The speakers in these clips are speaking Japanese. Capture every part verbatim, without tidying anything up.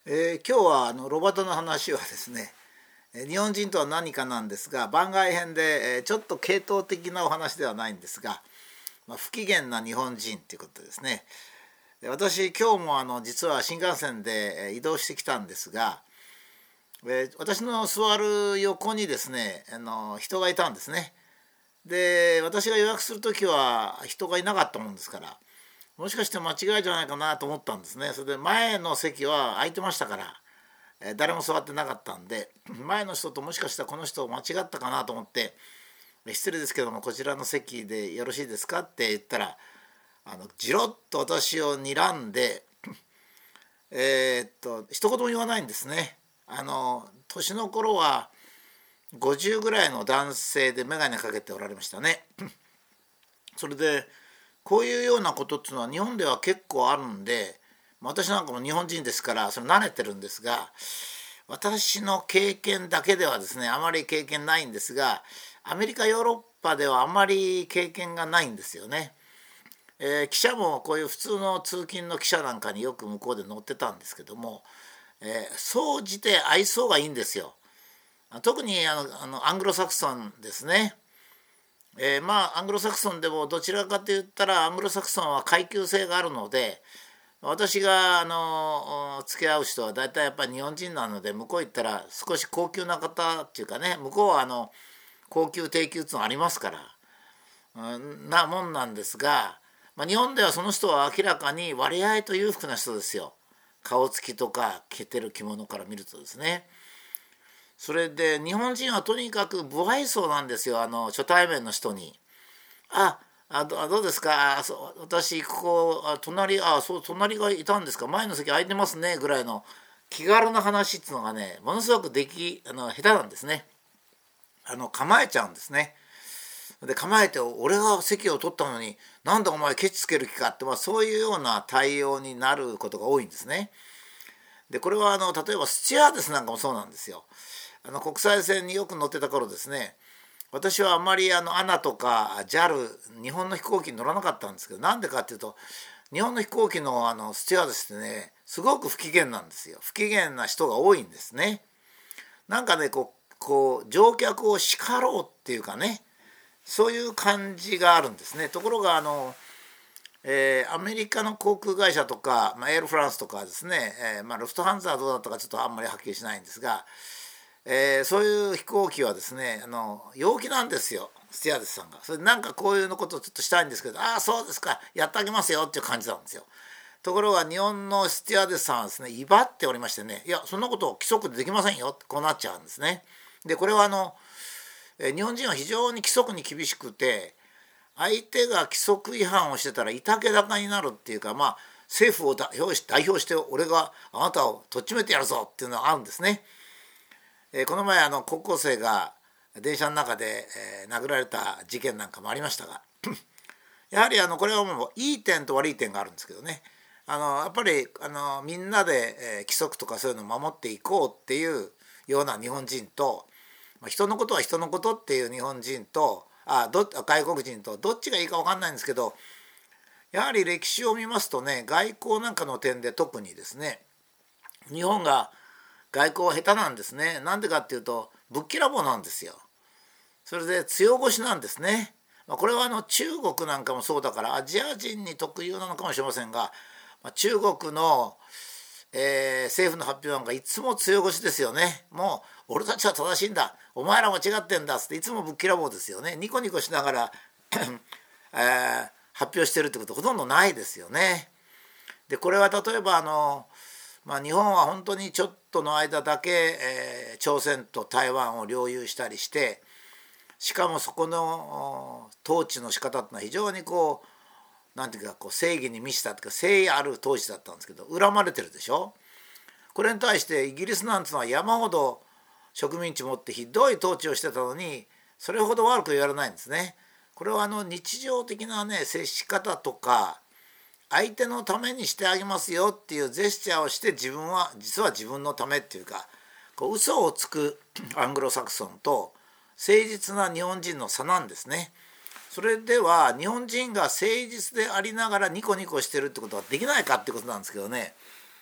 えー今日はあのロバートの話はですね、えー日本人とは何かなんですが、番外編で、えーちょっと系統的なお話ではないんですが、まあ、不機嫌な日本人ということですね。で私今日もあの実は新幹線でえー移動してきたんですが、えー私の座る横にですねあの人がいたんですね。で私が予約する時は人がいなかったもんですから、もしかして間違いじゃないかなと思ったんですね。それで前の席は空いてましたから、えー誰も座ってなかったんで、前の人ともしかしたらこの人間違ったかなと思って「失礼ですけどもこちらの席でよろしいですか?」って言ったら、あのじろっと私を睨んで、えーっと一言も言わないんですね。あの年の頃はごじゅうぐらいの男性で眼鏡かけておられましたね。それでこういうようなことっていうのは日本では結構あるんで、私なんかも日本人ですからそれ慣れてるんですが、私の経験だけではですねあまり経験ないんですが、アメリカヨーロッパではあまり経験がないんですよね。えー記者もこういう普通の通勤の記者なんかによく向こうで乗ってたんですけども、えー総じて愛想がいいんですよ。特にあのあのアングロサクソンですね。えーまあアングロサクソンでもどちらかと言ったらアングロサクソンは階級性があるので、私があの付き合う人は大体やっぱり日本人なので、向こう行ったら少し高級な方っていうかね、向こうはあの高級低級っていうのがありますから、うん、なもんなんですが、まあ、日本ではその人は明らかに割合と裕福な人ですよ。顔つきとか着てる着物から見るとですね。それで日本人はとにかく無愛想なんですよ、あの初対面の人に。ああどあどうですか、あそう私ここあ隣あそう隣がいたんですか、前の席空いてますねぐらいの気軽な話っていうのがね、ものすごくできあの下手なんですね。あの構えちゃうんですね。で構えて俺が席を取ったのになんでお前ケチつける気かって、まあ、そういうような対応になることが多いんですね。でこれはあの例えばスチュワーデスなんかもそうなんですよ。あの国際線によく乗ってた頃ですね、私はあんまりあのアナとか ジャル 日本の飛行機に乗らなかったんですけど、なんでかっていうと日本の飛行機のあのスチュワーデスってねすごく不機嫌なんですよ。不機嫌な人が多いんですね。なんかねこうこう乗客を叱ろうっていうかね、そういう感じがあるんですね。ところがあの、えーアメリカの航空会社とか、まあ、エールフランスとかですね、えーまあ、ルフトハンザはどうだったかちょっとあんまりはっきりしないんですが、えーそういう飛行機はですねあの陽気なんですよ、スチュアーデスさんが。それでなんかこういうのことをちょっとしたいんですけど、ああそうですかやってあげますよっていう感じなんですよ。ところが日本のスチュアーデスさんはですね威張っておりましてね、いやそんなこと規則でできませんよってこうなっちゃうんですね。でこれはあのえ日本人は非常に規則に厳しくて、相手が規則違反をしてたらいたけだかになるっていうか、まあ政府を代表し代表して俺があなたをとっちめてやるぞっていうのがあるんですね。えーこの前あの高校生が電車の中で、えー殴られた事件なんかもありましたが、やはりあのこれはもういい点と悪い点があるんですけどね、あのやっぱりあのみんなで、えー規則とかそういうのを守っていこうっていうような日本人と、まあ人のことは人のことっていう日本人と、あど外国人とどっちがいいか分かんないんですけど、やはり歴史を見ますとね、外交なんかの点で特にですね日本が外交は下手なんですね。なんでかっていうとぶっきらぼうなんですよ。それで強腰なんですね。まあこれはあの中国なんかもそうだからアジア人に特有なのかもしれませんが、まあ中国の、えー政府の発表なんかいつも強腰ですよね。もう俺たちは正しいんだ、お前ら間違ってんだっつっていつもぶっきらぼうですよね。ニコニコしながらえー発表してるってことほとんどないですよね。でこれは例えばあの、まあ、日本は本当にちょっとの間だけ、えー朝鮮と台湾を領有したりして、しかもそこの統治の仕方ってのは非常にこうなんていうかこう正義に満ちたというか誠意ある統治だったんですけど、恨まれてるでしょ。これに対してイギリスなんてのは山ほど植民地持ってひどい統治をしてたのにそれほど悪く言われないんですね。これはあの日常的なね接し方とか、相手のためにしてあげますよっていうジェスチャーをして、自分は実は自分のためっていうかこう嘘をつくアングロサクソンと誠実な日本人の差なんですね。それでは日本人が誠実でありながらニコニコしてるってことはできないかってことなんですけどね、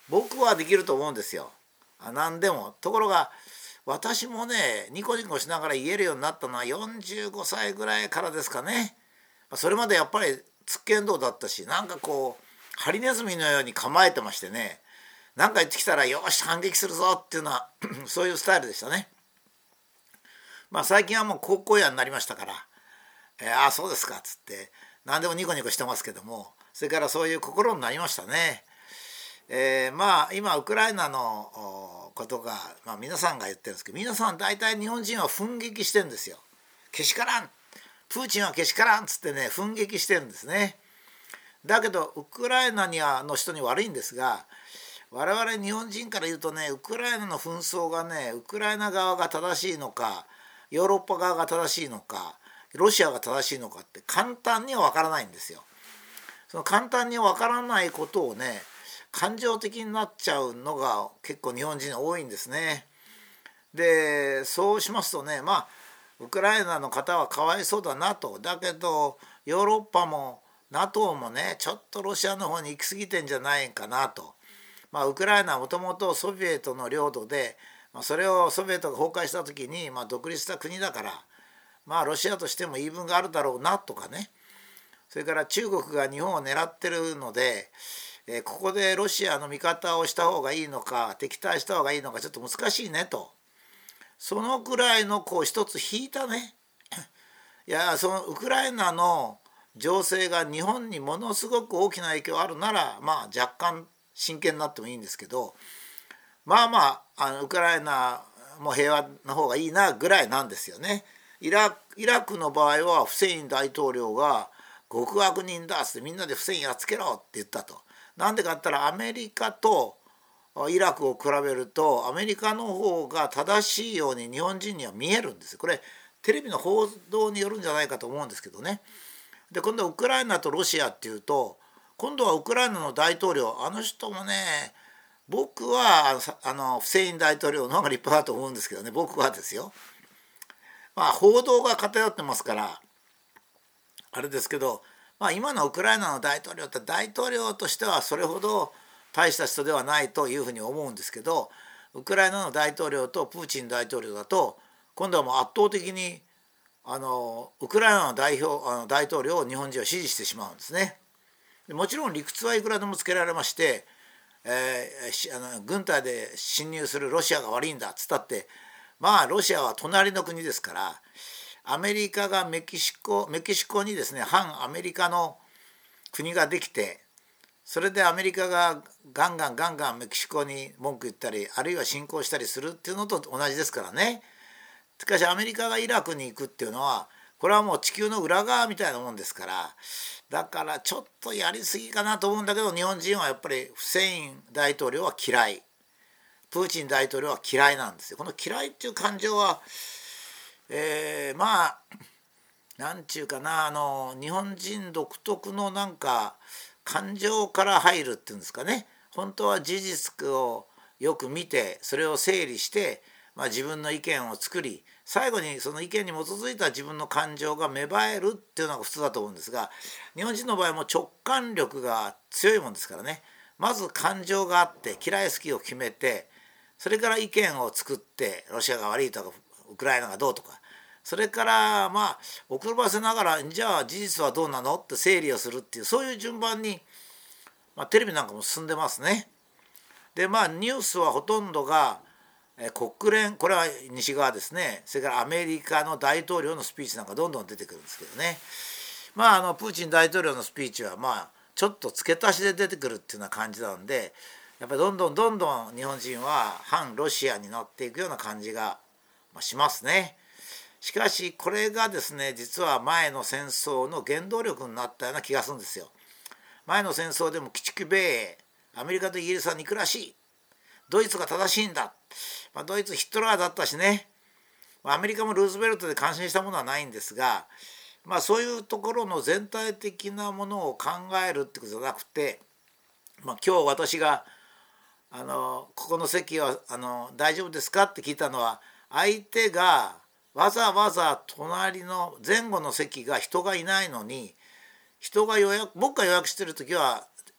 僕はできると思うんですよ。あ何でも。ところが私もねニコニコしながら言えるようになったのはよんじゅうごさいぐらいからですかね。それまでやっぱりつっけんどうだったし、なんかこうハリネズミのように構えてましてね、何か言ってきたらよし反撃するぞっていうのはそういうスタイルでしたね。まあ最近はもう高校野になりましたから、えー、ああそうですかっつって何でもニコニコしてますけども、それからそういう心になりましたね。えー、まあ今ウクライナのことが、まあ、皆さんが言ってるんですけど、皆さん大体日本人は奮撃してるんですよ。けしからん、プーチンはけしからんっつってね奮撃してるんですね。だけどウクライナにはの人に悪いんですが、我々日本人から言うとね、ウクライナの紛争がねウクライナ側が正しいのかヨーロッパ側が正しいのかロシアが正しいのかって簡単には分からないんですよ。その簡単に分からないことをね感情的になっちゃうのが結構日本人多いんですね。でそうしますとね、まあウクライナの方はかわいそうだなと。だけどヨーロッパも ナトー もねちょっとロシアの方に行き過ぎてんじゃないかなと。まあウクライナはもともとソビエトの領土で、まあ、それをソビエトが崩壊した時に、まあ、独立した国だから、まあロシアとしても言い分があるだろうなとかね。それから中国が日本を狙ってるので、えー、ここでロシアの味方をした方がいいのか敵対した方がいいのかちょっと難しいねと。そのくらいのこう一つ引いたねいやそのウクライナの情勢が日本にものすごく大きな影響あるなら、まあ若干真剣になってもいいんですけど、まあまあ、あのウクライナも平和な方がいいなぐらいなんですよね。イライラクの場合はフセイン大統領が極悪人だっつってみんなでフセインやっつけろって言ったと。なんでかって言ったらアメリカとイラクを比べるとアメリカの方が正しいように日本人には見えるんですよ。これテレビの報道によるんじゃないかと思うんですけどね。で今度はウクライナとロシアっていうと、今度はウクライナの大統領、あの人もね僕はあのフセイン大統領の方が立派だと思うんですけどね、僕はですよ。まあ報道が偏ってますからあれですけど、まあ、今のウクライナの大統領って大統領としてはそれほど大した人ではないというふうに思うんですけど、ウクライナの大統領とプーチン大統領だと今度はもう圧倒的にあのウクライナの代表あの大統領を日本人は支持してしまうんですね。もちろん理屈はいくらでもつけられまして、えー、あの軍隊で侵入するロシアが悪いんだっつったって、まあロシアは隣の国ですから、アメリカがメキシコメキシコにですね反アメリカの国ができて、それでアメリカがガンガンガンガンメキシコに文句言ったりあるいは侵攻したりするっていうのと同じですからね。しかしアメリカがイラクに行くっていうのはこれはもう地球の裏側みたいなもんですから、だからちょっとやりすぎかなと思うんだけど、日本人はやっぱりフセイン大統領は嫌い、プーチン大統領は嫌いなんですよ。この嫌いっていう感情は、えー、まあなんちゅうかな、あの日本人独特のなんか感情から入るっていうんですかね。本当は事実をよく見てそれを整理して、まあ、自分の意見を作り、最後にその意見に基づいた自分の感情が芽生えるっていうのが普通だと思うんですが、日本人の場合も直感力が強いもんですからね。まず感情があって嫌い好きを決めて、それから意見を作って、ロシアが悪いとかウクライナがどうとか、それからまあ遅ばせながらじゃあ事実はどうなのって整理をするっていう、そういう順番に、まあ、テレビなんかも進んでますね。でまあニュースはほとんどが国連、これは西側ですね、それからアメリカの大統領のスピーチなんかどんどん出てくるんですけどね。まああのプーチン大統領のスピーチはまあちょっと付け足しで出てくるっていうような感じなんで、やっぱりどんどんどんどん日本人は反ロシアになっていくような感じがしますね。しかしこれがですね、実は前の戦争の原動力になったような気がするんですよ。前の戦争でも鬼畜米英、アメリカとイギリスは憎らしい、ドイツが正しいんだ、まあ、ドイツヒトラーだったしね、アメリカもルーズベルトで感心したものはないんですが、まあ、そういうところの全体的なものを考えるってことじゃなくて、まあ、今日私があのここの席はあの大丈夫ですかって聞いたのは、相手がわざわざ隣の前後の席が人がいないのに、人が予約僕が予約してる時は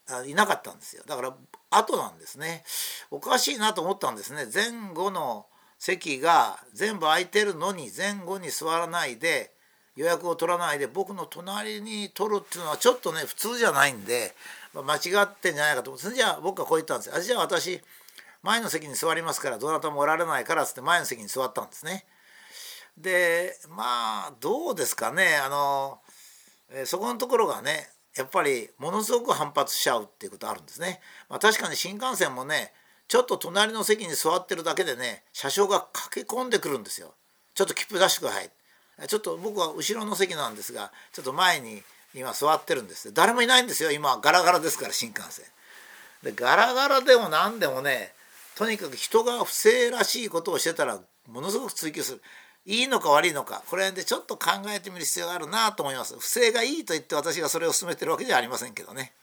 いなかったんですよ。だから後なんですね。おかしいなと思ったんですね。前後の席が全部空いてるのに前後に座らないで予約を取らないで僕の隣に取るっていうのはちょっとね普通じゃないんで、まあ、間違ってんじゃないかと思って、じゃあ僕はこう言ったんですよ。あじゃあ私前の席に座りますからどなたもおられないからっつって前の席に座ったんですね。でまあどうですかね、あの、えーそこのところがねやっぱりものすごく反発しちゃうっていうことあるんですね。まあ、確かに新幹線もねちょっと隣の席に座ってるだけでね車掌が駆け込んでくるんですよ。ちょっと切符出してください。ちょっと僕は後ろの席なんですがちょっと前に今座ってるんです。誰もいないんですよ今ガラガラですから新幹線で。ガラガラでも何でもねとにかく人が不正らしいことをしてたらものすごく追及する。いいのか悪いのかこれでちょっと考えてみる必要があるなと思います。不正がいいと言って私がそれを勧めてるわけじゃありませんけどね。